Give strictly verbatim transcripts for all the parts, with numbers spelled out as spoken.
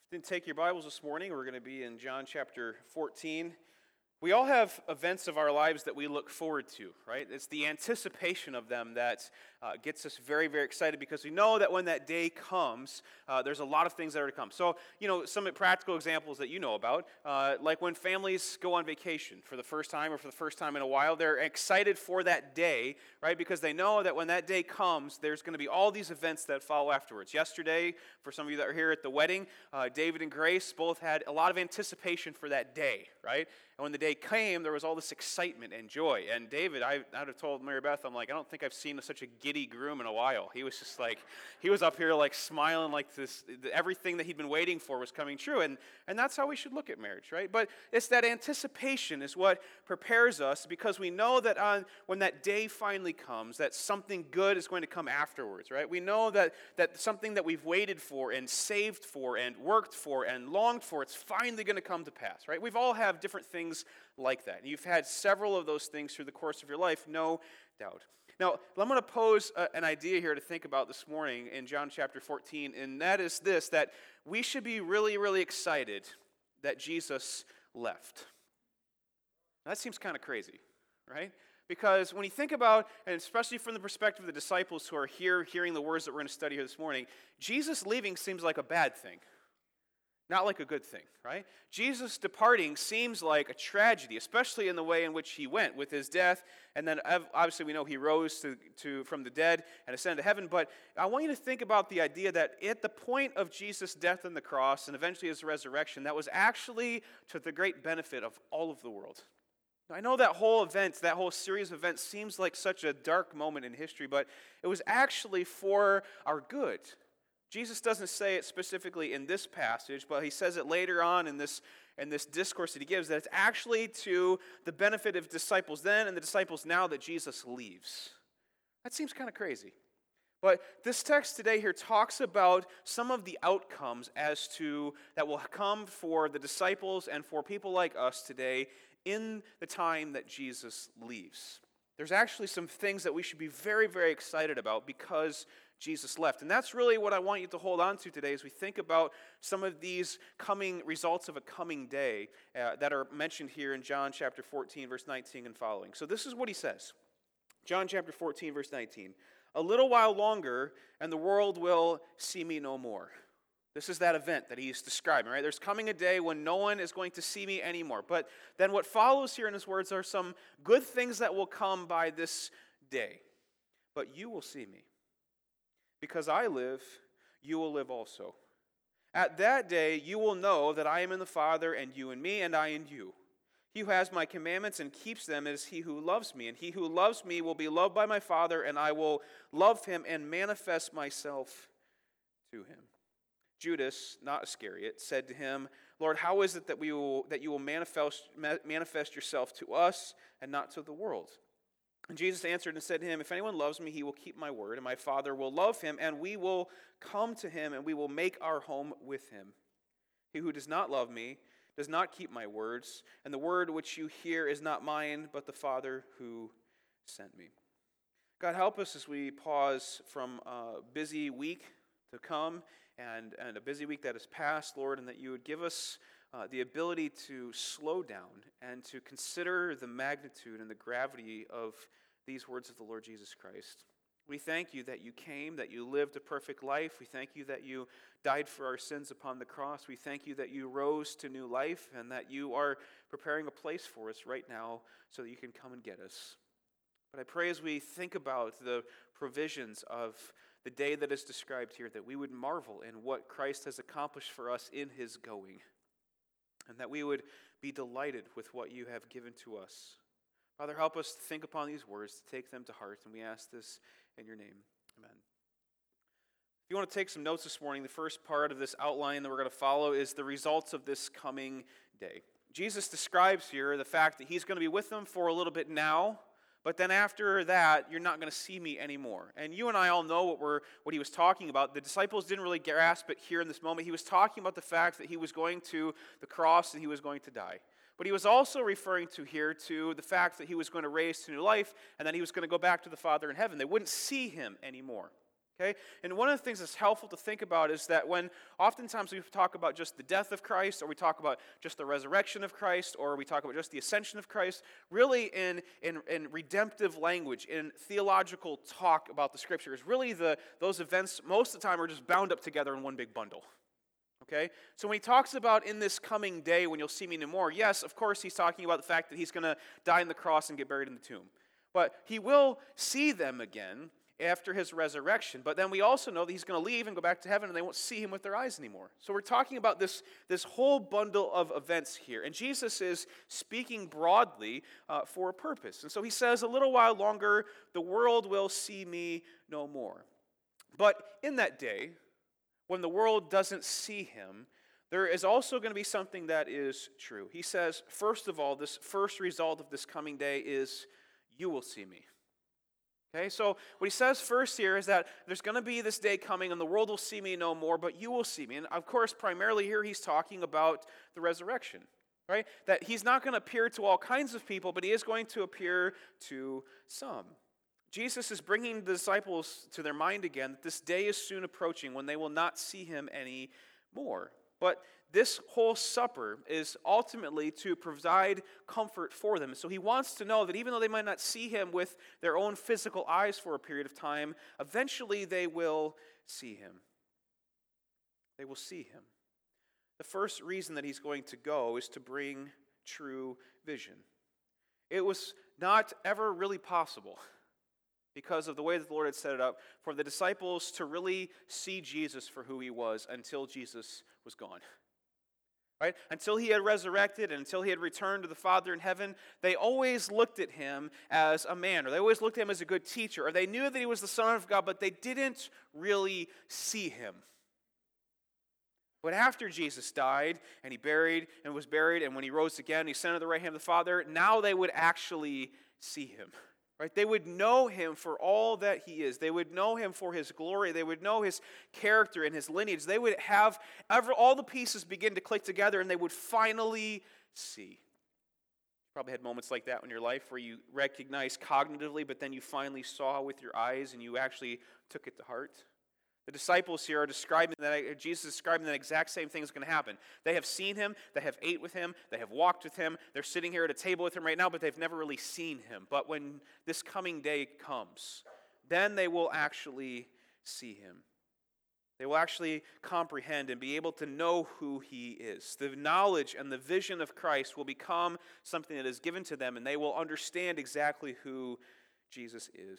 Didn't take your Bibles this morning. We're going to be in John chapter fourteen. We all have events of our lives that we look forward to, right? It's the anticipation of them that uh, gets us very, very excited because we know that when that day comes, uh, there's a lot of things that are to come. So, you know, some practical examples that you know about, uh, like when families go on vacation for the first time or for the first time in a while, they're excited for that day, right? Because they know that when that day comes, there's going to be all these events that follow afterwards. Yesterday, for some of you that are here at the wedding, uh, David and Grace both had a lot of anticipation for that day, right? And when the day came, there was all this excitement and joy. And David, I, I'd have told Mary Beth, I'm like, I don't think I've seen such a giddy groom in a while. He was just like, he was up here like smiling like this, everything that he'd been waiting for was coming true. And, and that's how we should look at marriage, right? But it's that anticipation is what prepares us because we know that on, when that day finally comes, that something good is going to come afterwards, right? We know that, that something that we've waited for and saved for and worked for and longed for, it's finally going to come to pass, right? We've all have different things like that. And you've had several of those things through the course of your life, no doubt. Now, I'm going to pose a, an idea here to think about this morning in John chapter fourteen, and that is this, that we should be really, really excited that Jesus left. Now, that seems kind of crazy, right? Because when you think about, and especially from the perspective of the disciples who are here hearing the words that we're going to study here this morning, Jesus leaving seems like a bad thing. Not like a good thing, right? Jesus departing seems like a tragedy, especially in the way in which he went with his death, and then obviously we know he rose to, to from the dead and ascended to heaven, but I want you to think about the idea that at the point of Jesus' death on the cross and eventually his resurrection, that was actually to the great benefit of all of the world. Now, I know that whole event, that whole series of events seems like such a dark moment in history, but it was actually for our good. Jesus doesn't say it specifically in this passage, but he says it later on in this, in this discourse that he gives, that it's actually to the benefit of disciples then and the disciples now that Jesus leaves. That seems kind of crazy. But this text today here talks about some of the outcomes as to that will come for the disciples and for people like us today in the time that Jesus leaves. There's actually some things that we should be very, very excited about because Jesus left. And that's really what I want you to hold on to today as we think about some of these coming results of a coming day uh, that are mentioned here in John chapter fourteen, verse nineteen and following. So this is what he says. John chapter fourteen, verse nineteen. A little while longer, and the world will see me no more. This is that event that he's describing, right? There's coming a day when no one is going to see me anymore. But then what follows here in his words are some good things that will come by this day. But you will see me. Because I live, you will live also. At that day, you will know that I am in the Father, and you in me, and I in you. He who has my commandments and keeps them is he who loves me. And he who loves me will be loved by my Father, and I will love him and manifest myself to him. Judas, not Iscariot, said to him, Lord, how is it that we will that you will manifest, manifest yourself to us and not to the world? And Jesus answered and said to him, if anyone loves me, he will keep my word, and my Father will love him, and we will come to him, and we will make our home with him. He who does not love me does not keep my words, and the word which you hear is not mine, but the Father who sent me. God, help us as we pause from a busy week to come, and, and a busy week that has passed, Lord, and that you would give us Uh, the ability to slow down and to consider the magnitude and the gravity of these words of the Lord Jesus Christ. We thank you that you came, that you lived a perfect life. We thank you that you died for our sins upon the cross. We thank you that you rose to new life and that you are preparing a place for us right now so that you can come and get us. But I pray as we think about the provisions of the day that is described here, that we would marvel in what Christ has accomplished for us in his going. And that we would be delighted with what you have given to us. Father, help us to think upon these words, to take them to heart, and we ask this in your name. Amen. If you want to take some notes this morning, the first part of this outline that we're going to follow is the results of this coming day. Jesus describes here the fact that he's going to be with them for a little bit now, but then after that, you're not going to see me anymore. And you and I all know what we're what he was talking about. The disciples didn't really grasp it here in this moment. He was talking about the fact that he was going to the cross and he was going to die. But he was also referring to here to the fact that he was going to raise to new life and that he was going to go back to the Father in heaven. They wouldn't see him anymore. Okay? And one of the things that's helpful to think about is that when oftentimes we talk about just the death of Christ, or we talk about just the resurrection of Christ, or we talk about just the ascension of Christ, really in, in, in redemptive language, in theological talk about the Scriptures, really the, those events most of the time are just bound up together in one big bundle. Okay? So when he talks about in this coming day when you'll see me no more, yes, of course he's talking about the fact that he's going to die on the cross and get buried in the tomb. But he will see them again after his resurrection. But then we also know that he's going to leave and go back to heaven and they won't see him with their eyes anymore. So we're talking about this, this whole bundle of events here. And Jesus is speaking broadly uh, for a purpose. And so he says, a little while longer, the world will see me no more. But in that day, when the world doesn't see him, there is also going to be something that is true. He says, first of all, this first result of this coming day is, you will see me. Okay, so what he says first here is that there's going to be this day coming and the world will see me no more, but you will see me. And of course, primarily here he's talking about the resurrection, right? That he's not going to appear to all kinds of people, but he is going to appear to some. Jesus is bringing the disciples to their mind again that this day is soon approaching when they will not see him anymore. But this whole supper is ultimately to provide comfort for them. So he wants to know that even though they might not see him with their own physical eyes for a period of time, eventually they will see him. They will see him. The first reason that he's going to go is to bring true vision. It was not ever really possible, because of the way that the Lord had set it up, for the disciples to really see Jesus for who he was until Jesus was gone. Right? Until he had resurrected and until he had returned to the Father in heaven, they always looked at him as a man, or they always looked at him as a good teacher, or they knew that he was the Son of God, but they didn't really see him. But after Jesus died, and he buried and was buried, and when he rose again, he sat at the right hand of the Father, now they would actually see him. Right? They would know him for all that he is. They would know him for his glory. They would know his character and his lineage. They would have ever, all the pieces begin to click together, and they would finally see. You probably had moments like that in your life where you recognized cognitively, but then you finally saw with your eyes and you actually took it to heart. The disciples here are describing that, Jesus is describing that exact same thing is going to happen. They have seen him, they have ate with him, they have walked with him, they're sitting here at a table with him right now, but they've never really seen him. But when this coming day comes, then they will actually see him. They will actually comprehend and be able to know who he is. The knowledge and the vision of Christ will become something that is given to them, and they will understand exactly who Jesus is.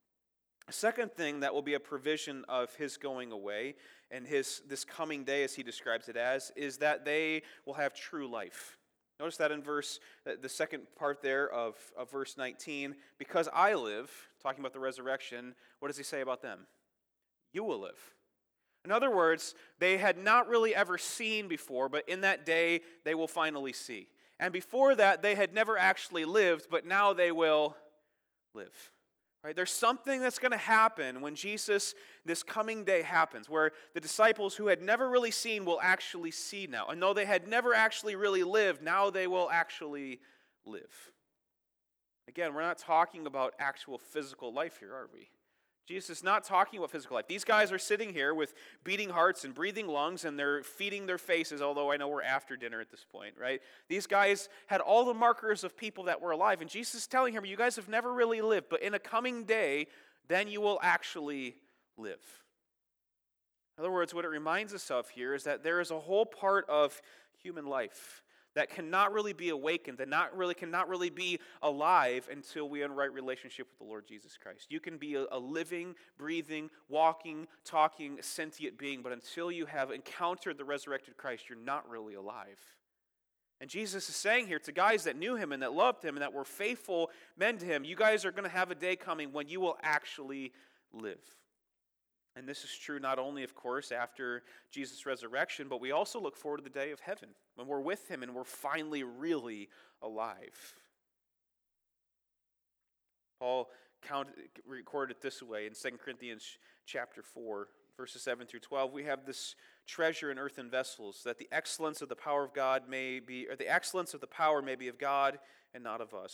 A second thing that will be a provision of his going away and his this coming day, as he describes it as, is that they will have true life. Notice that in verse, the second part there of, of verse nineteen, because I live, talking about the resurrection, what does he say about them? You will live. In other words, they had not really ever seen before, but in that day they will finally see. And before that, they had never actually lived, but now they will live. Right? There's something that's going to happen when Jesus, this coming day happens, where the disciples who had never really seen will actually see now. And though they had never actually really lived, now they will actually live. Again, we're not talking about actual physical life here, are we? Jesus is not talking about physical life. These guys are sitting here with beating hearts and breathing lungs, and they're feeding their faces, although I know we're after dinner at this point, right? These guys had all the markers of people that were alive, and Jesus is telling him, you guys have never really lived, but in a coming day, then you will actually live. In other words, what it reminds us of here is that there is a whole part of human life that cannot really be awakened, that not really cannot really be alive until we are in right relationship with the Lord Jesus Christ. You can be a, a living, breathing, walking, talking, sentient being, but until you have encountered the resurrected Christ, you're not really alive. And Jesus is saying here to guys that knew him and that loved him and that were faithful men to him, you guys are going to have a day coming when you will actually live. And this is true not only, of course, after Jesus' resurrection, but we also look forward to the day of heaven, when we're with him and we're finally really alive. Paul counted, recorded it this way in Second Corinthians chapter four, verses seven through twelve. We have this treasure in earthen vessels, that the excellence of the power of God may be, or the excellence of the power may be of God and not of us.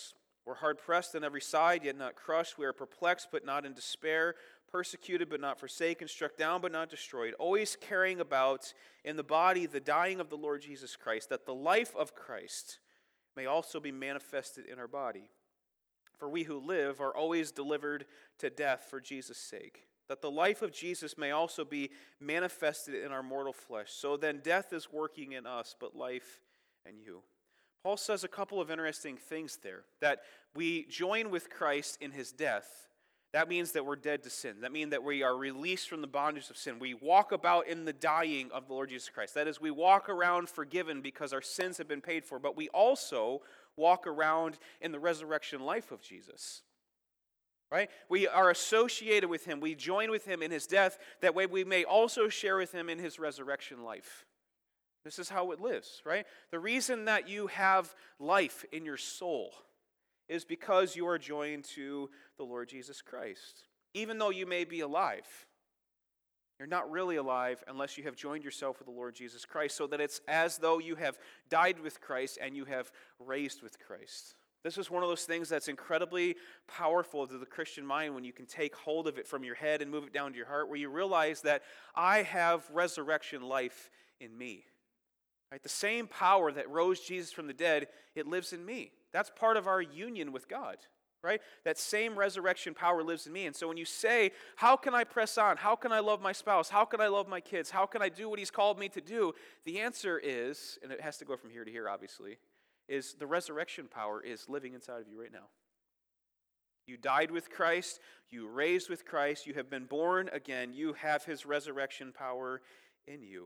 We're hard-pressed on every side, yet not crushed. We are perplexed, but not in despair. Persecuted, but not forsaken. Struck down, but not destroyed. Always carrying about in the body the dying of the Lord Jesus Christ, that the life of Christ may also be manifested in our body. For we who live are always delivered to death for Jesus' sake, that the life of Jesus may also be manifested in our mortal flesh. So then death is working in us, but life in you. Paul says a couple of interesting things there, that we join with Christ in his death. That means that we're dead to sin. That means that we are released from the bondage of sin. We walk about in the dying of the Lord Jesus Christ. That is, we walk around forgiven because our sins have been paid for, but we also walk around in the resurrection life of Jesus. Right? We are associated with him. We join with him in his death. That way we may also share with him in his resurrection life. This is how it lives, right? The reason that you have life in your soul is because you are joined to the Lord Jesus Christ. Even though you may be alive, you're not really alive unless you have joined yourself with the Lord Jesus Christ, so that it's as though you have died with Christ and you have raised with Christ. This is one of those things that's incredibly powerful to the Christian mind when you can take hold of it from your head and move it down to your heart, where you realize that I have resurrection life in me. Right? The same power that rose Jesus from the dead, it lives in me. That's part of our union with God, right? That same resurrection power lives in me. And so when you say, how can I press on? How can I love my spouse? How can I love my kids? How can I do what he's called me to do? The answer is, and it has to go from here to here, obviously, is the resurrection power is living inside of you right now. You died with Christ. You raised with Christ. You have been born again. You have his resurrection power in you.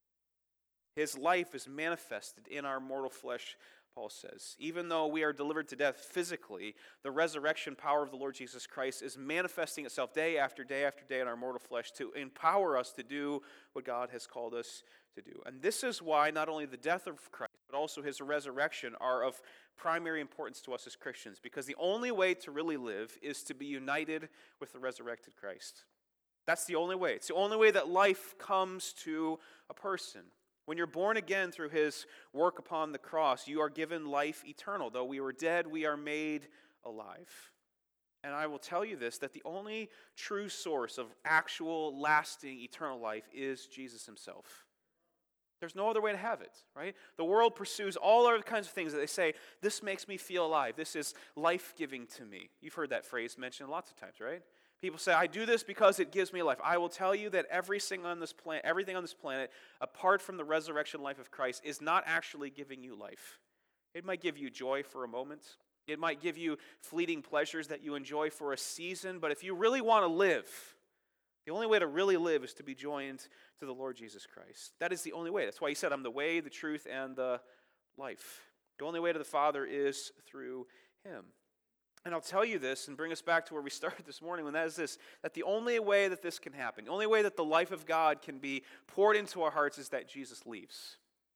His life is manifested in our mortal flesh, Paul says. Even though we are delivered to death physically, the resurrection power of the Lord Jesus Christ is manifesting itself day after day after day in our mortal flesh to empower us to do what God has called us to do. And this is why not only the death of Christ, but also his resurrection are of primary importance to us as Christians, because the only way to really live is to be united with the resurrected Christ. That's the only way. It's the only way that life comes to a person. When you're born again through his work upon the cross, you are given life eternal. Though we were dead, we are made alive. And I will tell you this, that the only true source of actual, lasting, eternal life is Jesus himself. There's no other way to have it, right? The world pursues all other kinds of things that they say, this makes me feel alive. This is life-giving to me. You've heard that phrase mentioned lots of times, right? People say, I do this because it gives me life. I will tell you that everything on this planet, everything on this planet, apart from the resurrection life of Christ, is not actually giving you life. It might give you joy for a moment. It might give you fleeting pleasures that you enjoy for a season. But if you really want to live, the only way to really live is to be joined to the Lord Jesus Christ. That is the only way. That's why he said, I'm the way, the truth, and the life. The only way to the Father is through him. And I'll tell you this and bring us back to where we started this morning, and that is this, that the only way that this can happen, the only way that the life of God can be poured into our hearts is that Jesus leaves.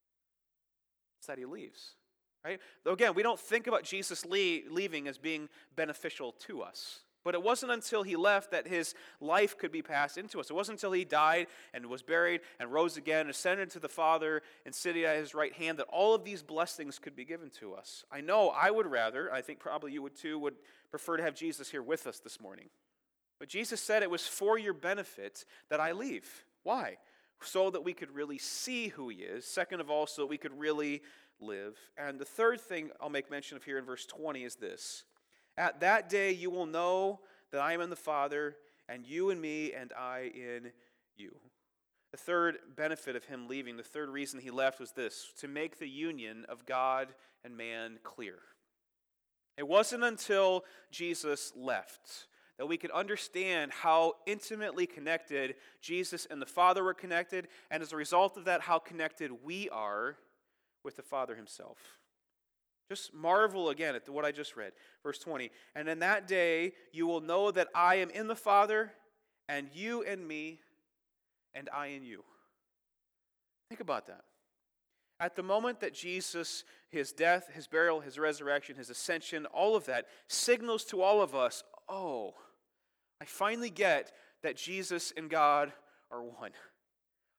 It's that he leaves, right? Though again, we don't think about Jesus leaving as being beneficial to us. But it wasn't until he left that his life could be passed into us. It wasn't until he died and was buried and rose again, ascended to the Father and sitting at his right hand, that all of these blessings could be given to us. I know I would rather, I think probably you would too, would prefer to have Jesus here with us this morning. But Jesus said it was for your benefit that I leave. Why? So that we could really see who he is. Second of all, so that we could really live. And the third thing I'll make mention of here in verse twenty is this. At that day you will know that I am in the Father, and you in me, and I in you. The third benefit of him leaving, the third reason he left was this, to make the union of God and man clear. It wasn't until Jesus left that we could understand how intimately connected Jesus and the Father were connected, and as a result of that, how connected we are with the Father himself. Just marvel again at what I just read. Verse twenty, and in that day you will know that I am in the Father, and you in me, and I in you. Think about that. At the moment that Jesus, his death, his burial, his resurrection, his ascension, all of that signals to all of us, oh, I finally get that Jesus and God are one.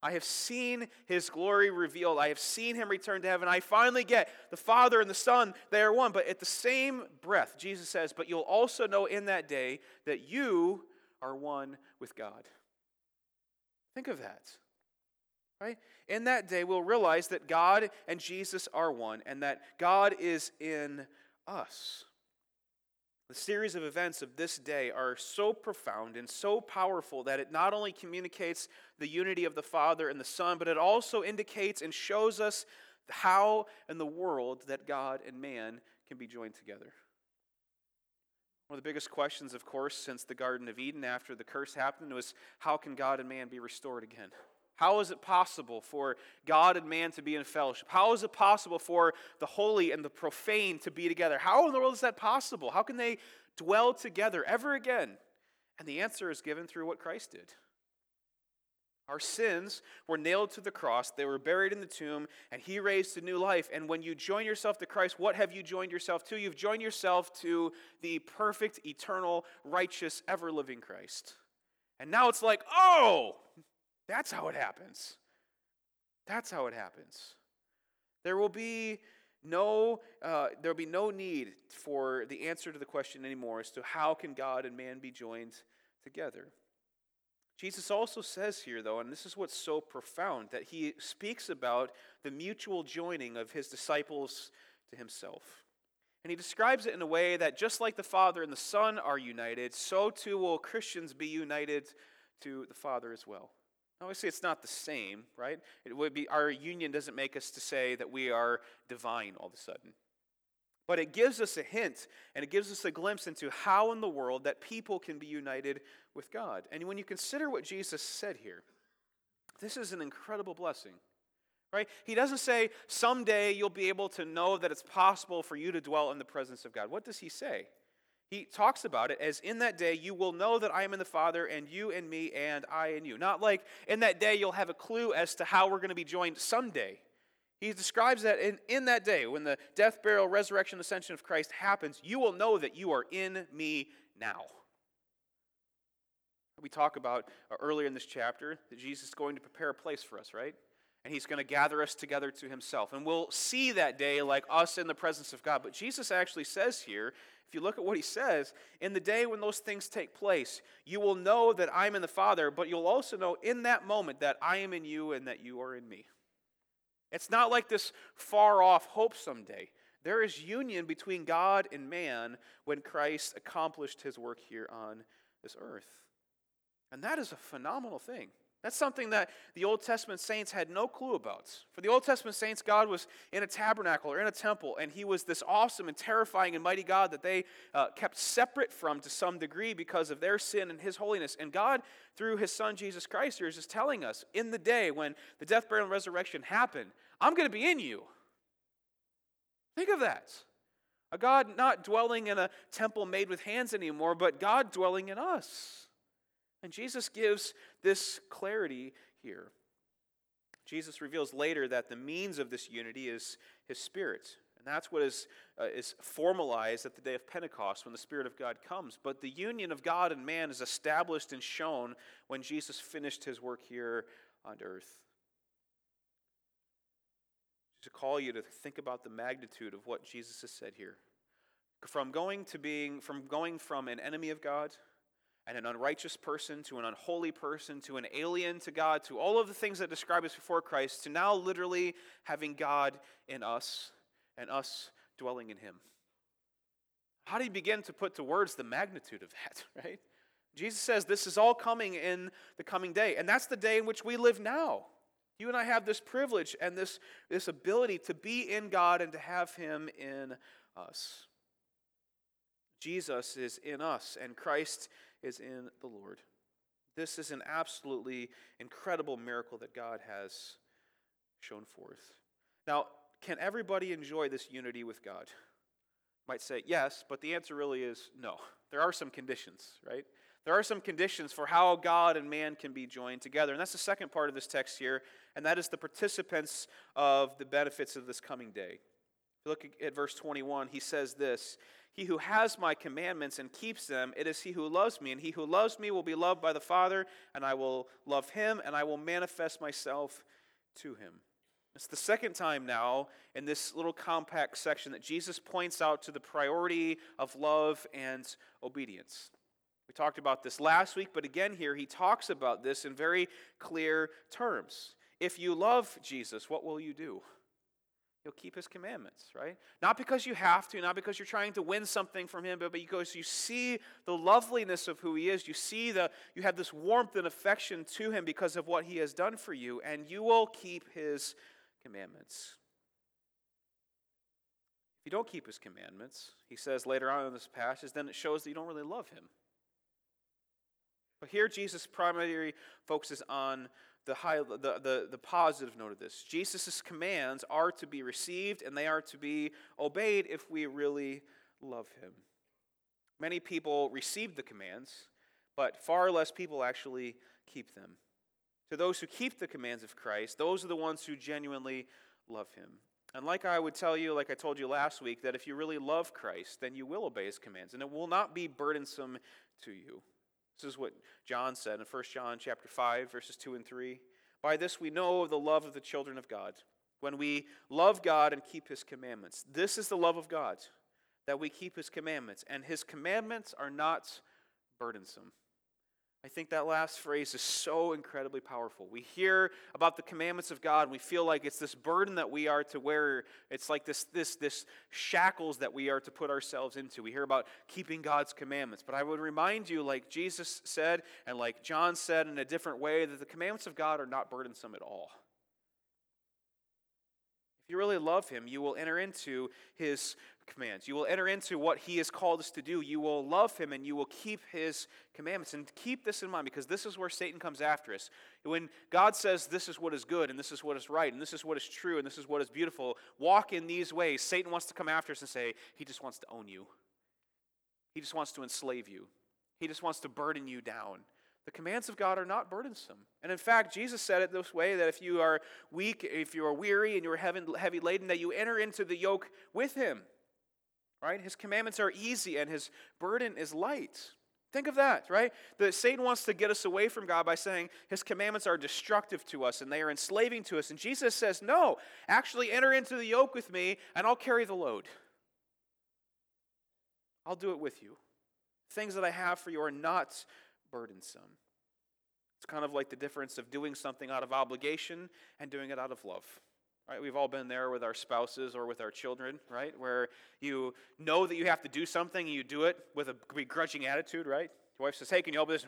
I have seen his glory revealed. I have seen him return to heaven. I finally get the Father and the Son, they are one. But at the same breath, Jesus says, but you'll also know in that day that you are one with God. Think of that. Right? In that day, we'll realize that God and Jesus are one, and that God is in us. The series of events of this day are so profound and so powerful that it not only communicates the unity of the Father and the Son, but it also indicates and shows us how in the world that God and man can be joined together. One of the biggest questions, of course, since the Garden of Eden after the curse happened was, how can God and man be restored again? How is it possible for God and man to be in fellowship? How is it possible for the holy and the profane to be together? How in the world is that possible? How can they dwell together ever again? And the answer is given through what Christ did. Our sins were nailed to the cross, they were buried in the tomb, and he raised to new life. And when you join yourself to Christ, what have you joined yourself to? You've joined yourself to the perfect, eternal, righteous, ever-living Christ. And now it's like, oh, that's how it happens. That's how it happens. There will be no, uh, there will be no need for the answer to the question anymore as to how can God and man be joined together. Jesus also says here, though, and this is what's so profound, that he speaks about the mutual joining of his disciples to himself. And he describes it in a way that just like the Father and the Son are united, so too will Christians be united to the Father as well. Obviously, it's not the same, right? It would be, our union doesn't make us to say that we are divine all of a sudden. But it gives us a hint, and it gives us a glimpse into how in the world that people can be united with God. And when you consider what Jesus said here, this is an incredible blessing, right? He doesn't say, someday you'll be able to know that it's possible for you to dwell in the presence of God. What does he say? He talks about it as, in that day you will know that I am in the Father, and you in me, and I in you. Not like in that day you'll have a clue as to how we're going to be joined someday. He describes that in, in that day, when the death, burial, resurrection, ascension of Christ happens, you will know that you are in me now. We talk about uh, earlier in this chapter that Jesus is going to prepare a place for us, right? And he's going to gather us together to himself. And we'll see that day like us in the presence of God. But Jesus actually says here, if you look at what he says, in the day when those things take place, you will know that I'm in the Father, but you'll also know in that moment that I am in you and that you are in me. It's not like this far-off hope someday. There is union between God and man when Christ accomplished his work here on this earth. And that is a phenomenal thing. That's something that the Old Testament saints had no clue about. For the Old Testament saints, God was in a tabernacle or in a temple, and he was this awesome and terrifying and mighty God that they uh, kept separate from to some degree because of their sin and his holiness. And God, through his Son Jesus Christ, here is just telling us, in the day when the death, burial, and resurrection happen, I'm going to be in you. Think of that. A God not dwelling in a temple made with hands anymore, but God dwelling in us. And Jesus gives this clarity here. Jesus reveals later that the means of this unity is his Spirit. And that's what is, uh, is formalized at the day of Pentecost when the Spirit of God comes. But the union of God and man is established and shown when Jesus finished his work here on earth. To call you to think about the magnitude of what Jesus has said here. From going to being, from going from an enemy of God and an unrighteous person to an unholy person to an alien to God to all of the things that describe us before Christ to now literally having God in us and us dwelling in him. How do you begin to put to words the magnitude of that, right? Jesus says this is all coming in the coming day, and that's the day in which we live now. You and I have this privilege and this, this ability to be in God and to have him in us. Jesus is in us, and Christ is in the Lord. This is an absolutely incredible miracle that God has shown forth. Now, can everybody enjoy this unity with God? You might say yes, but the answer really is no. There are some conditions, right? There are some conditions for how God and man can be joined together. And that's the second part of this text here, and that is the participants of the benefits of this coming day. If you look at verse twenty-one, he says this, "He who has my commandments and keeps them, it is he who loves me. And he who loves me will be loved by the Father, and I will love him, and I will manifest myself to him." It's the second time now in this little compact section that Jesus points out to the priority of love and obedience. We talked about this last week, but again here he talks about this in very clear terms. If you love Jesus, what will you do? You'll keep his commandments, right? Not because you have to, not because you're trying to win something from him, but because you see the loveliness of who he is. You see the, you have this warmth and affection to him because of what he has done for you, and you will keep his commandments. If you don't keep his commandments, he says later on in this passage, then it shows that you don't really love him. But here Jesus primarily focuses on the, high, the, the, the positive note of this. Jesus' commands are to be received and they are to be obeyed if we really love him. Many people receive the commands, but far less people actually keep them. To those who keep the commands of Christ, those are the ones who genuinely love him. And like I would tell you, like I told you last week, that if you really love Christ, then you will obey his commands, and it will not be burdensome to you. This is what John said in First John chapter five, verses two and three. "By this we know the love of the children of God, when we love God and keep his commandments. This is the love of God, that we keep his commandments, and his commandments are not burdensome." I think that last phrase is so incredibly powerful. We hear about the commandments of God, and we feel like it's this burden that we are to wear. It's like this, this, this shackles that we are to put ourselves into. We hear about keeping God's commandments. But I would remind you, like Jesus said, and like John said in a different way, that the commandments of God are not burdensome at all. If you really love him, you will enter into his commands. You will enter into what he has called us to do. You will love him and you will keep his commandments. And keep this in mind, because this is where Satan comes after us. When God says this is what is good and this is what is right and this is what is true and this is what is beautiful, walk in these ways, Satan wants to come after us and say he just wants to own you. He just wants to enslave you. He just wants to burden you down. The commands of God are not burdensome. And in fact, Jesus said it this way, that if you are weak, if you are weary and you are heavy laden, that you enter into the yoke with him. Right? His commandments are easy and his burden is light. Think of that, right? That Satan wants to get us away from God by saying his commandments are destructive to us and they are enslaving to us. And Jesus says, no, actually enter into the yoke with me and I'll carry the load. I'll do it with you. Things that I have for you are not burdensome. It's kind of like the difference of doing something out of obligation and doing it out of love. Right? We've all been there with our spouses or with our children, right? Where you know that you have to do something and you do it with a begrudging attitude, right? Your wife says, hey, can you help with this?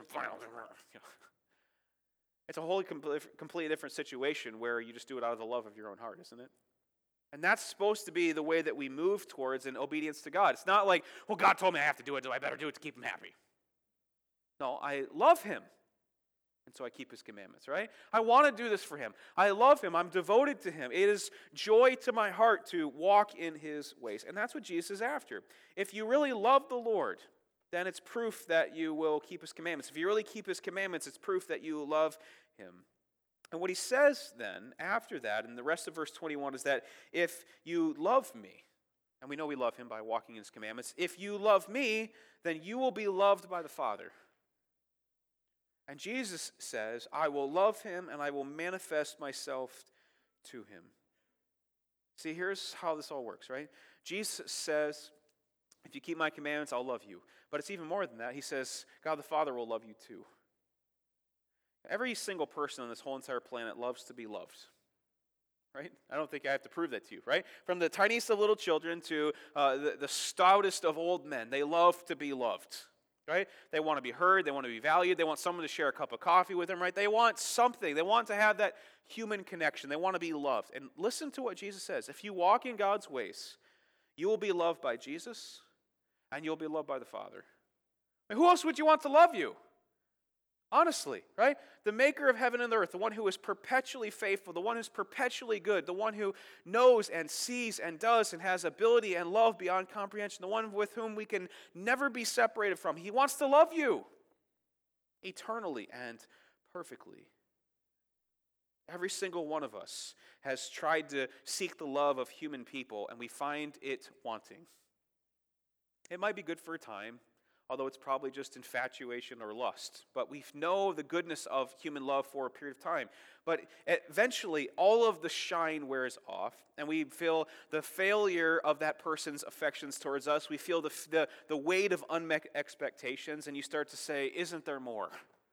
It's a wholly completely different situation where you just do it out of the love of your own heart, isn't it? And that's supposed to be the way that we move towards in obedience to God. It's not like, well, God told me I have to do it, so I better do it to keep him happy. No, I love him, and so I keep his commandments, right? I want to do this for him. I love him. I'm devoted to him. It is joy to my heart to walk in his ways, and that's what Jesus is after. If you really love the Lord, then it's proof that you will keep his commandments. If you really keep his commandments, it's proof that you love him. And what he says then, after that, in the rest of verse twenty-one, is that if you love me, and we know we love him by walking in his commandments, if you love me, then you will be loved by the Father. And Jesus says, I will love him and I will manifest myself to him. See, here's how this all works, right? Jesus says, if you keep my commandments, I'll love you. But it's even more than that. He says, God the Father will love you too. Every single person on this whole entire planet loves to be loved. Right? I don't think I have to prove that to you, right? From the tiniest of little children to uh, the, the stoutest of old men, they love to be loved. Right? They want to be heard. They want to be valued. They want someone to share a cup of coffee with them, right? They want something. They want to have that human connection. They want to be loved. And listen to what Jesus says. If you walk in God's ways, you will be loved by Jesus and you'll be loved by the Father. And who else would you want to love you? Honestly, right? The maker of heaven and earth, the one who is perpetually faithful, the one who's perpetually good, the one who knows and sees and does and has ability and love beyond comprehension, the one with whom we can never be separated from. He wants to love you eternally and perfectly. Every single one of us has tried to seek the love of human people, and we find it wanting. It might be good for a time, although it's probably just infatuation or lust. But we know the goodness of human love for a period of time. But eventually, all of the shine wears off, and we feel the failure of that person's affections towards us. We feel the, the, the weight of unmet expectations, and you start to say, isn't there more?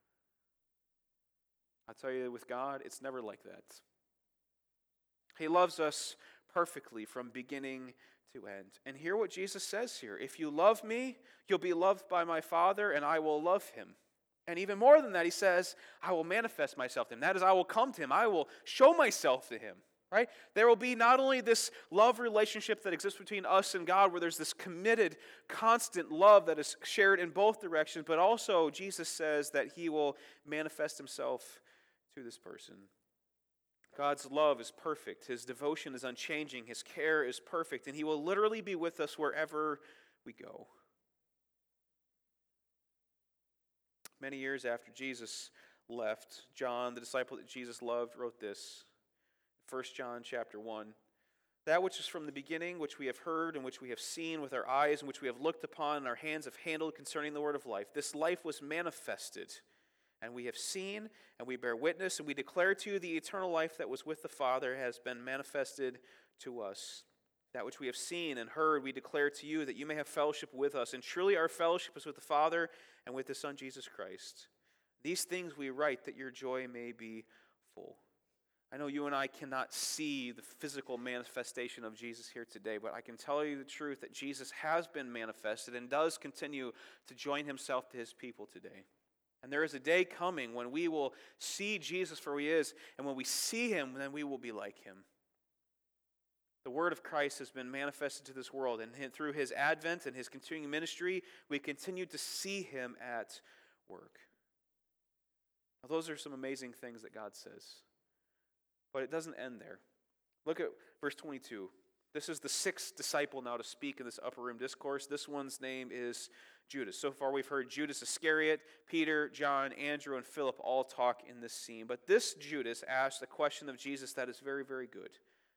I tell you, with God, it's never like that. He loves us perfectly from beginning to end. And hear what Jesus says here. If you love me, you'll be loved by my Father, and I will love him. And even more than that, he says, I will manifest myself to him. That is, I will come to him. I will show myself to him. Right? There will be not only this love relationship that exists between us and God, where there's this committed, constant love that is shared in both directions, but also Jesus says that he will manifest himself to this person. God's love is perfect. His devotion is unchanging. His care is perfect. And he will literally be with us wherever we go. Many years after Jesus left, John, the disciple that Jesus loved, wrote this. First John chapter one. That which is from the beginning, which we have heard and which we have seen with our eyes and which we have looked upon and our hands have handled concerning the word of life. This life was manifested, and we have seen and we bear witness and we declare to you the eternal life that was with the Father has been manifested to us. That which we have seen and heard we declare to you that you may have fellowship with us. And truly our fellowship is with the Father and with the Son Jesus Christ. These things we write that your joy may be full. I know you and I cannot see the physical manifestation of Jesus here today, but I can tell you the truth that Jesus has been manifested and does continue to join himself to his people today. And there is a day coming when we will see Jesus for who he is, and when we see him, then we will be like him. The word of Christ has been manifested to this world, and through his advent and his continuing ministry, we continue to see him at work. Now, those are some amazing things that God says. But it doesn't end there. Look at verse twenty-two. This is the sixth disciple now to speak in this upper room discourse. This one's name is Judas. So far we've heard Judas Iscariot, Peter, John, Andrew, and Philip all talk in this scene. But this Judas asked a question of Jesus that is very, very good.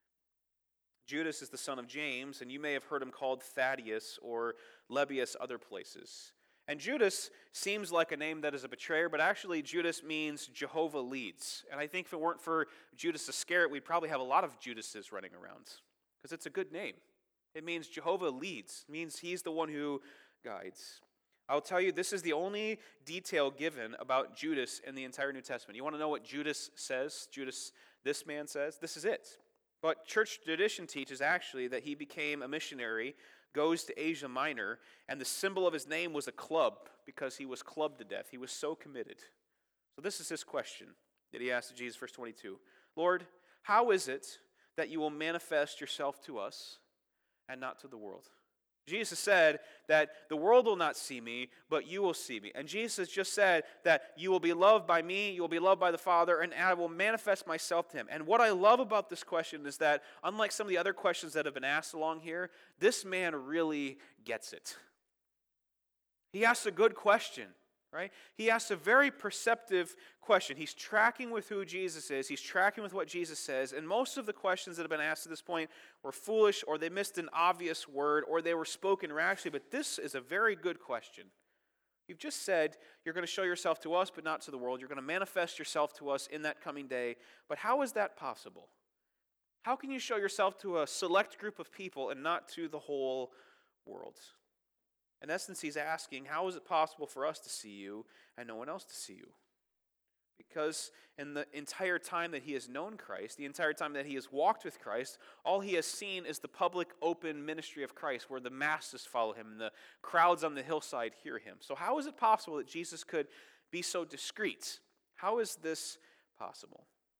Judas is the son of James, and you may have heard him called Thaddeus or Lebbaeus other places. And Judas seems like a name that is a betrayer, but actually Judas means Jehovah leads. And I think if it weren't for Judas Iscariot, we'd probably have a lot of Judases running around, because it's a good name. It means Jehovah leads. It means he's the one who guides. I'll tell you, this is the only detail given about Judas in the entire New Testament. You want to know what Judas says? Judas, this man says? This is it. But church tradition teaches actually that he became a missionary, goes to Asia Minor, and the symbol of his name was a club because he was clubbed to death. He was so committed. So this is his question that he asked to Jesus, verse twenty-two. Lord, how is it that you will manifest yourself to us and not to the world? Jesus said that the world will not see me, but you will see me. And Jesus just said that you will be loved by me, you will be loved by the Father, and I will manifest myself to him. And what I love about this question is that, unlike some of the other questions that have been asked along here, this man really gets it. He asks a good question, right? He asks a very perceptive question. He's tracking with who Jesus is. He's tracking with what Jesus says. And most of the questions that have been asked to this point were foolish, or they missed an obvious word, or they were spoken rashly. But this is a very good question. You've just said you're going to show yourself to us, but not to the world. You're going to manifest yourself to us in that coming day. But how is that possible? How can you show yourself to a select group of people and not to the whole world? In essence, he's asking, how is it possible for us to see you and no one else to see you? Because in the entire time that he has known Christ, the entire time that he has walked with Christ, all he has seen is the public, open ministry of Christ, where the masses follow him and the crowds on the hillside hear him. So how is it possible that Jesus could be so discreet? How is this possible?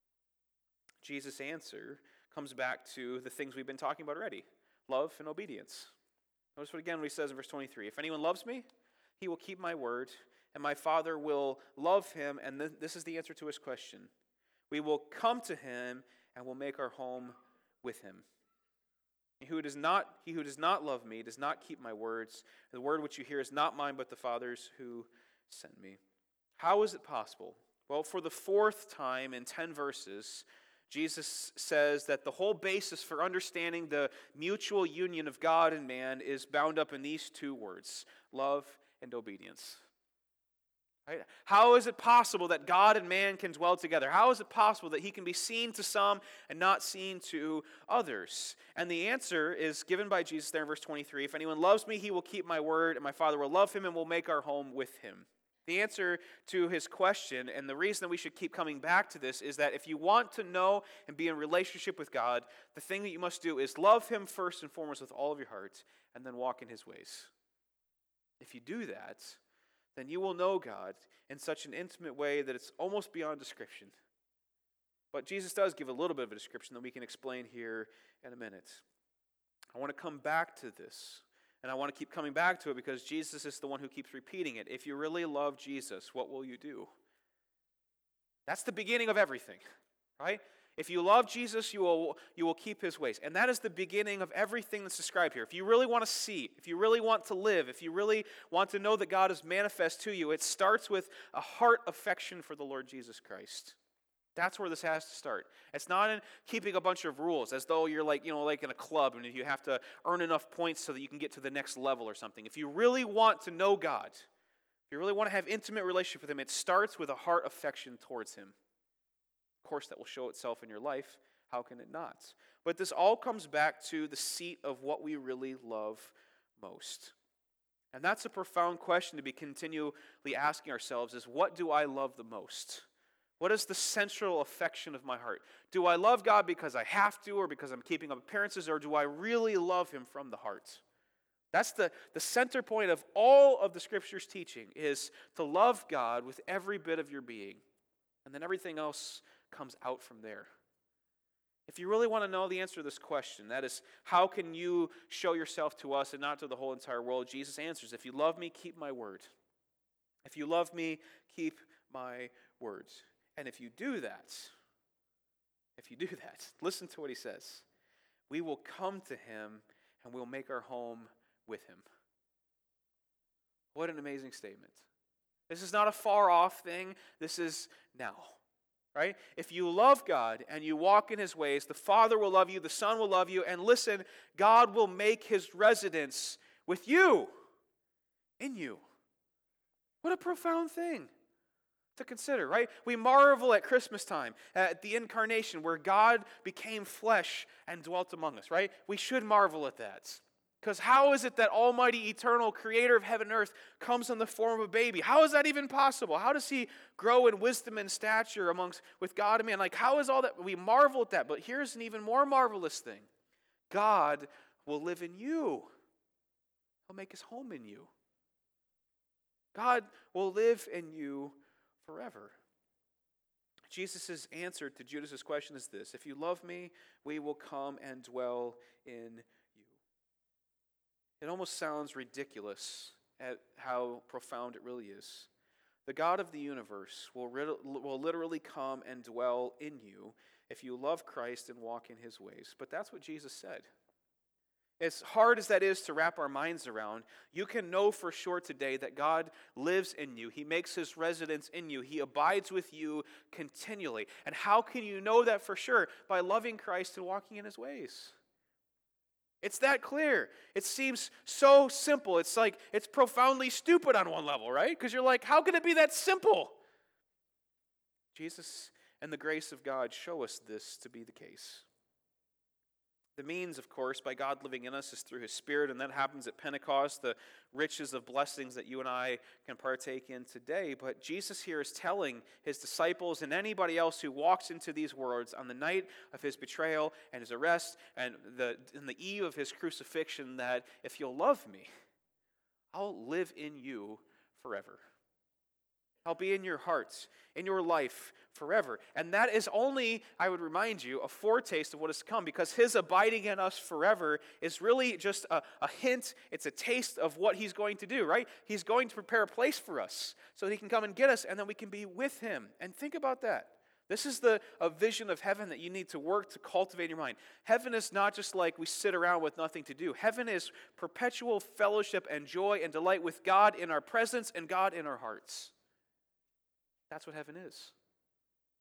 Jesus' answer comes back to the things we've been talking about already: love and obedience. Notice what again what he says in verse twenty-three. If anyone loves me, he will keep my word, and my Father will love him. And th- this is the answer to his question. We will come to him and will make our home with him. He who does not, he who does not love me does not keep my words. The word which you hear is not mine, but the Father's who sent me. How is it possible Well, for the fourth time in ten verses, Jesus says that the whole basis for understanding the mutual union of God and man is bound up in these two words, love and obedience. Right? How is it possible that God and man can dwell together? How is it possible that he can be seen to some and not seen to others? And the answer is given by Jesus there in verse twenty-three. If anyone loves me, he will keep my word, and my Father will love him and will make our home with him. The answer to his question, and the reason that we should keep coming back to this, is that if you want to know and be in relationship with God, the thing that you must do is love him first and foremost with all of your heart, and then walk in his ways. If you do that, then you will know God in such an intimate way that it's almost beyond description. But Jesus does give a little bit of a description that we can explain here in a minute. I want to come back to this, and I want to keep coming back to it because Jesus is the one who keeps repeating it. If you really love Jesus, what will you do? That's the beginning of everything, right? If you love Jesus, you will, you will keep his ways. And that is the beginning of everything that's described here. If you really want to see, if you really want to live, if you really want to know that God is manifest to you, it starts with a heart affection for the Lord Jesus Christ. That's where this has to start. It's not in keeping a bunch of rules as though you're like, you know, like in a club and you have to earn enough points so that you can get to the next level or something. If you really want to know God, if you really want to have intimate relationship with him, it starts with a heart affection towards him. Of course, that will show itself in your life. How can it not? But this all comes back to the seat of what we really love most. And that's a profound question to be continually asking ourselves is, what do I love the most? What is the central affection of my heart? Do I love God because I have to or because I'm keeping up appearances, or do I really love him from the heart? That's the, the center point of all of the Scripture's teaching, is to love God with every bit of your being. And then everything else comes out from there. If you really want to know the answer to this question, that is, how can you show yourself to us and not to the whole entire world? Jesus answers, if you love me, keep my word. If you love me, keep my words. And if you do that, if you do that, listen to what he says. We will come to him and we'll make our home with him. What an amazing statement. This is not a far off thing. This is now. Right? If you love God and you walk in his ways, the Father will love you, the Son will love you, and listen, God will make his residence with you, in you. What a profound thing to consider, right? We marvel at Christmas time, at the incarnation, where God became flesh and dwelt among us, right? We should marvel at that. Because how is it that Almighty, eternal Creator of heaven and earth comes in the form of a baby? How is that even possible? How does he grow in wisdom and stature amongst with God and man? Like, how is all that? We marvel at that. But here's an even more marvelous thing. God will live in you. He'll make his home in you. God will live in you forever. Jesus' answer to Judas' question is this: if you love me, we will come and dwell in you. It almost sounds ridiculous at how profound it really is. The God of the universe will, will literally come and dwell in you if you love Christ and walk in his ways. But that's what Jesus said. As hard as that is to wrap our minds around, you can know for sure today that God lives in you. He makes his residence in you. He abides with you continually. And how can you know that for sure? By loving Christ and walking in his ways. It's that clear. It seems so simple. It's like, it's profoundly stupid on one level, right? Because you're like, how can it be that simple? Jesus and the grace of God show us this to be the case. The means, of course, by God living in us is through his Spirit, and that happens at Pentecost, the riches of blessings that you and I can partake in today. But Jesus here is telling his disciples and anybody else who walks into these words on the night of his betrayal and his arrest and the, in the eve of his crucifixion that if you'll love me, I'll live in you forever. I'll be in your hearts, in your life forever. And that is only, I would remind you, a foretaste of what is to come, because his abiding in us forever is really just a, a hint. It's a taste of what he's going to do, right? He's going to prepare a place for us so that he can come and get us, and then we can be with him. And think about that. This is the a vision of heaven that you need to work to cultivate in your mind. Heaven is not just like we sit around with nothing to do. Heaven is perpetual fellowship and joy and delight with God in our presence and God in our hearts. That's what heaven is.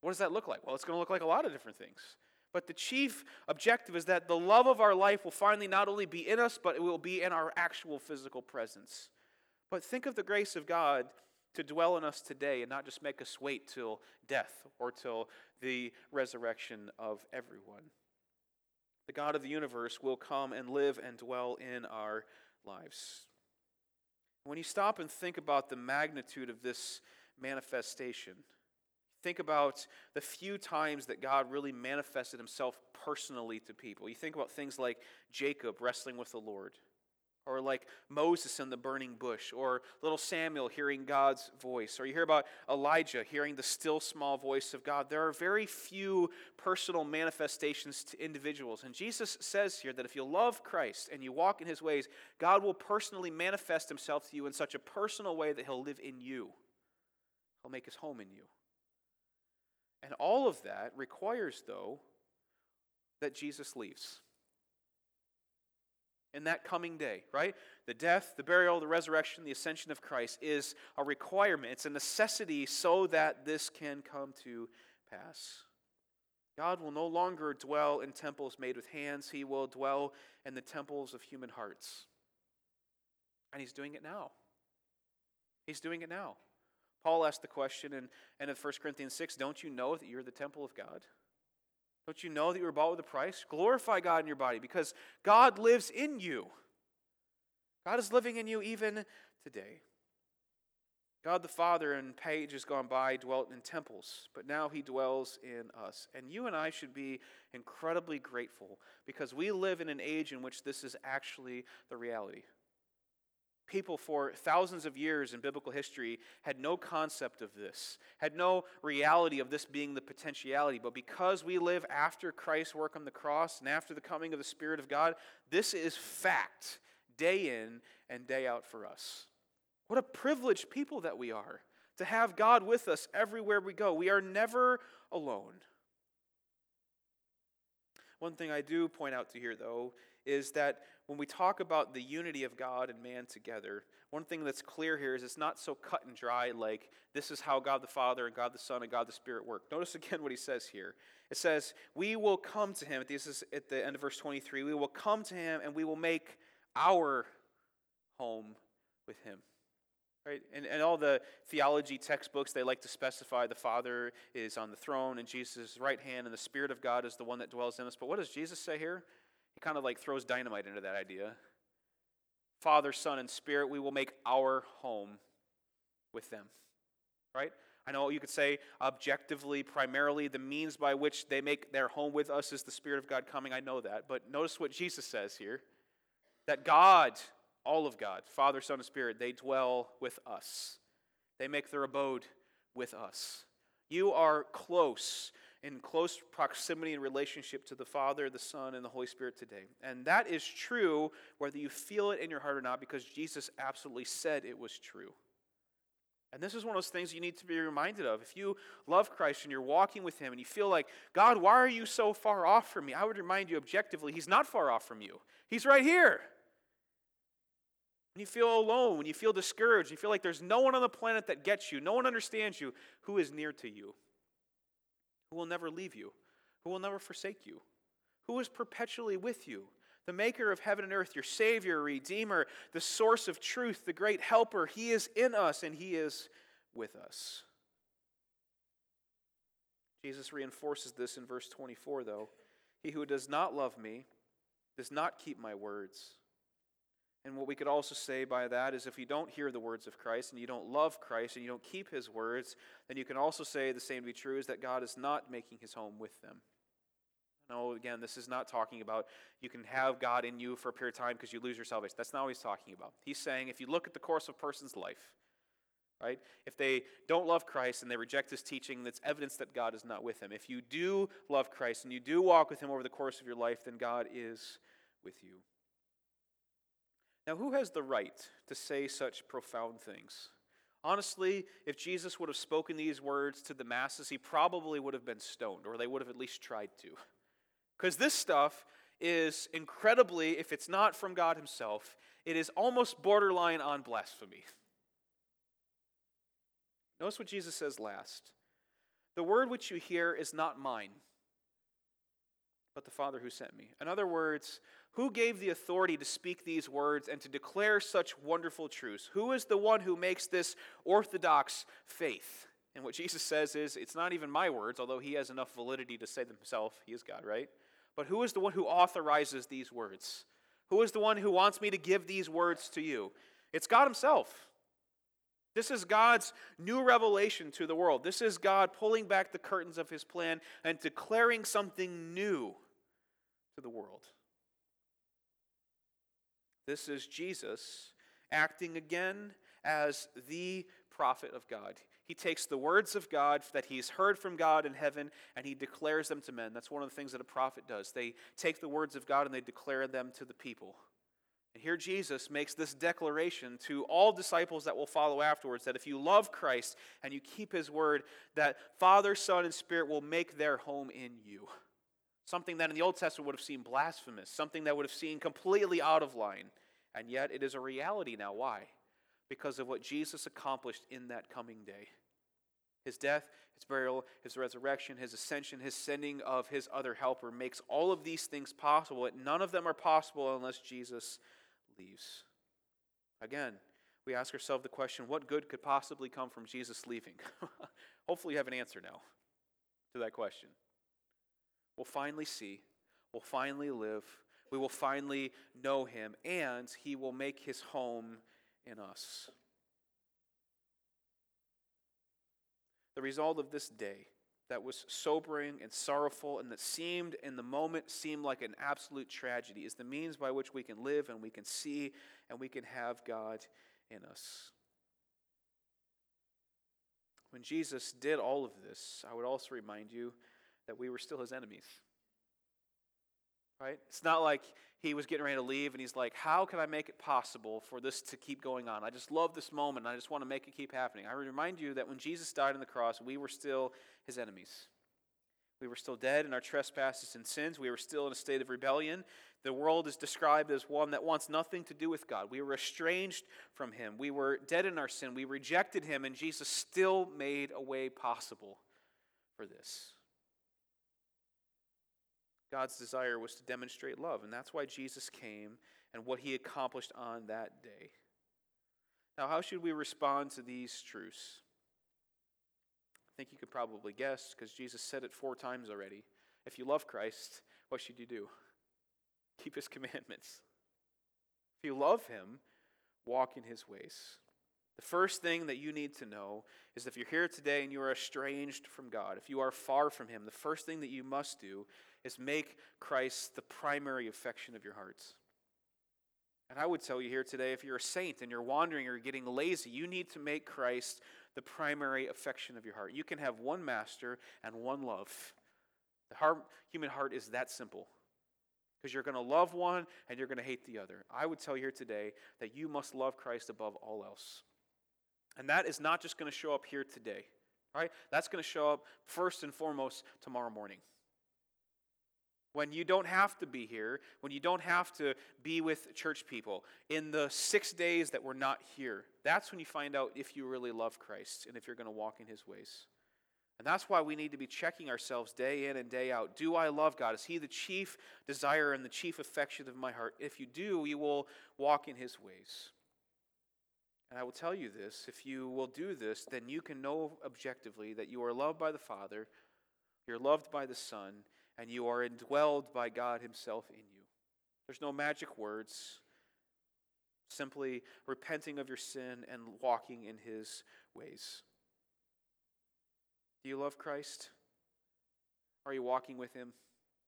What does that look like? Well, it's going to look like a lot of different things. But the chief objective is that the love of our life will finally not only be in us, but it will be in our actual physical presence. But think of the grace of God to dwell in us today and not just make us wait till death or till the resurrection of everyone. The God of the universe will come and live and dwell in our lives. When you stop and think about the magnitude of this manifestation, think about the few times that God really manifested himself personally to people. You think about things like Jacob wrestling with the Lord, or like Moses in the burning bush, or little Samuel hearing God's voice, or you hear about Elijah hearing the still small voice of God. There are very few personal manifestations to individuals. And Jesus says here that if you love Christ and you walk in his ways, God will personally manifest himself to you in such a personal way that he'll live in you. He'll make his home in you. And all of that requires, though, that Jesus leaves. In that coming day, right? The death, the burial, the resurrection, the ascension of Christ is a requirement. It's a necessity so that this can come to pass. God will no longer dwell in temples made with hands. He will dwell in the temples of human hearts. And he's doing it now. He's doing it now. Paul asked the question in, in First Corinthians six, don't you know that you're the temple of God? Don't you know that you were bought with a price? Glorify God in your body because God lives in you. God is living in you even today. God the Father in pages gone by dwelt in temples, but now he dwells in us. And you and I should be incredibly grateful because we live in an age in which this is actually the reality. People for thousands of years in biblical history had no concept of this, had no reality of this being the potentiality. But because we live after Christ's work on the cross and after the coming of the Spirit of God, this is fact, day in and day out for us. What a privileged people that we are, to have God with us everywhere we go. We are never alone. One thing I do point out to here, though, is that when we talk about the unity of God and man together, one thing that's clear here is it's not so cut and dry like this is how God the Father and God the Son and God the Spirit work. Notice again what he says here. It says, we will come to him, this is at the end of verse twenty-three, we will come to him and we will make our home with him. Right? And, and all the theology textbooks, they like to specify the Father is on the throne and Jesus' right hand and the Spirit of God is the one that dwells in us. But what does Jesus say here? He kind of like throws dynamite into that idea. Father, Son, and Spirit, we will make our home with them. Right? I know you could say objectively, primarily, the means by which they make their home with us is the Spirit of God coming. I know that. But notice what Jesus says here. That God, all of God, Father, Son, and Spirit, they dwell with us. They make their abode with us. You are close, in close proximity and relationship to the Father, the Son, and the Holy Spirit today. And that is true whether you feel it in your heart or not, because Jesus absolutely said it was true. And this is one of those things you need to be reminded of. If you love Christ and you're walking with him and you feel like, God, why are you so far off from me? I would remind you objectively, he's not far off from you. He's right here. When you feel alone, when you feel discouraged, you feel like there's no one on the planet that gets you, no one understands you, who is near to you? Who will never leave you? Who will never forsake you? Who is perpetually with you? The maker of heaven and earth, your Savior, Redeemer, the source of truth, the great helper. He is in us and he is with us. Jesus reinforces this in verse twenty-four, though. He who does not love me does not keep my words. And what we could also say by that is if you don't hear the words of Christ and you don't love Christ and you don't keep his words, then you can also say the same to be true is that God is not making his home with them. No, again, this is not talking about you can have God in you for a period of time because you lose your salvation. That's not what he's talking about. He's saying if you look at the course of a person's life, right, if they don't love Christ and they reject his teaching, that's evidence that God is not with them. If you do love Christ and you do walk with him over the course of your life, then God is with you. Now, who has the right to say such profound things? Honestly, if Jesus would have spoken these words to the masses, he probably would have been stoned, or they would have at least tried to. Because this stuff is incredibly, if it's not from God himself, it is almost borderline on blasphemy. Notice what Jesus says last. The word which you hear is not mine, but the Father who sent me. In other words, who gave the authority to speak these words and to declare such wonderful truths? Who is the one who makes this orthodox faith? And what Jesus says is, it's not even my words, although he has enough validity to say them himself. He is God, right? But who is the one who authorizes these words? Who is the one who wants me to give these words to you? It's God himself. This is God's new revelation to the world. This is God pulling back the curtains of his plan and declaring something new to the world. This is Jesus acting again as the prophet of God. He takes the words of God that he's heard from God in heaven and he declares them to men. That's one of the things that a prophet does. They take the words of God and they declare them to the people. And here Jesus makes this declaration to all disciples that will follow afterwards, that if you love Christ and you keep his word, that Father, Son, and Spirit will make their home in you. Something that in the Old Testament would have seemed blasphemous, something that would have seemed completely out of line. And yet it is a reality now. Why? Because of what Jesus accomplished in that coming day. His death, his burial, his resurrection, his ascension, his sending of his other helper makes all of these things possible. And none of them are possible unless Jesus leaves. Again, we ask ourselves the question, what good could possibly come from Jesus leaving? Hopefully you have an answer now to that question. We'll finally see, we'll finally live, we will finally know him, and he will make his home in us. The result of this day that was sobering and sorrowful and that seemed in the moment seemed like an absolute tragedy is the means by which we can live and we can see and we can have God in us. When Jesus did all of this, I would also remind you that we were still his enemies. Right? It's not like he was getting ready to leave and he's like, how can I make it possible for this to keep going on? I just love this moment and I just want to make it keep happening. I would remind you that when Jesus died on the cross, we were still his enemies. We were still dead in our trespasses and sins. We were still in a state of rebellion. The world is described as one that wants nothing to do with God. We were estranged from him. We were dead in our sin. We rejected him, and Jesus still made a way possible for this. God's desire was to demonstrate love, and that's why Jesus came and what he accomplished on that day. Now, how should we respond to these truths? I think you could probably guess, because Jesus said it four times already. If you love Christ, what should you do? Keep his commandments. If you love him, walk in his ways. The first thing that you need to know is if you're here today and you are estranged from God, if you are far from him, the first thing that you must do is make Christ the primary affection of your hearts. And I would tell you here today, if you're a saint and you're wandering or getting lazy, you need to make Christ the primary affection of your heart. You can have one master and one love. The heart, human heart is that simple. Because you're going to love one and you're going to hate the other. I would tell you here today that you must love Christ above all else. And that is not just going to show up here today. Right? That's going to show up first and foremost tomorrow morning. When you don't have to be here, when you don't have to be with church people, in the six days that we're not here, that's when you find out if you really love Christ and if you're going to walk in his ways. And that's why we need to be checking ourselves day in and day out. Do I love God? Is he the chief desire and the chief affection of my heart? If you do, you will walk in his ways. And I will tell you this, if you will do this, then you can know objectively that you are loved by the Father, you're loved by the Son, and you are indwelled by God himself in you. There's no magic words. Simply repenting of your sin and walking in his ways. Do you love Christ? Are you walking with him?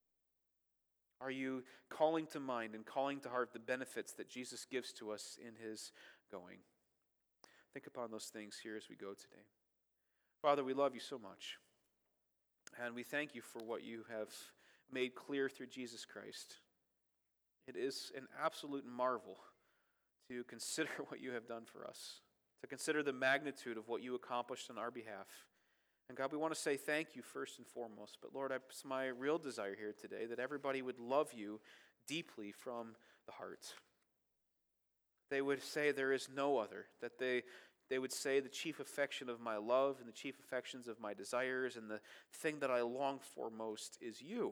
Are you calling to mind and calling to heart the benefits that Jesus gives to us in his going? Think upon those things here as we go today. Father, we love you so much. And we thank you for what you have made clear through Jesus Christ. It is an absolute marvel to consider what you have done for us, to consider the magnitude of what you accomplished on our behalf. And God, we want to say thank you first and foremost. But Lord, it's my real desire here today that everybody would love you deeply from the heart. They would say there is no other, that they they would say, the chief affection of my love and the chief affections of my desires and the thing that I long for most is you.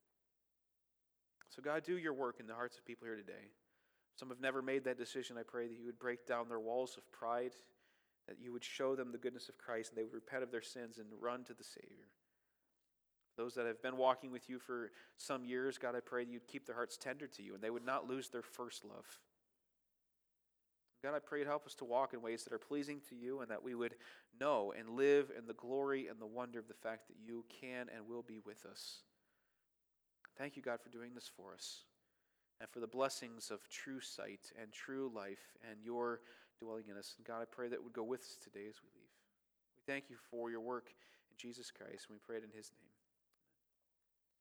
So God, do your work in the hearts of people here today. Some have never made that decision. I pray that you would break down their walls of pride, that you would show them the goodness of Christ, and they would repent of their sins and run to the Savior. Those that have been walking with you for some years, God, I pray that you'd keep their hearts tender to you, and they would not lose their first love. God, I pray you'd help us to walk in ways that are pleasing to you, and that we would know and live in the glory and the wonder of the fact that you can and will be with us. Thank you, God, for doing this for us, and for the blessings of true sight and true life and your dwelling in us. And God, I pray that would go with us today as we leave. We thank you for your work in Jesus Christ, and we pray it in his name.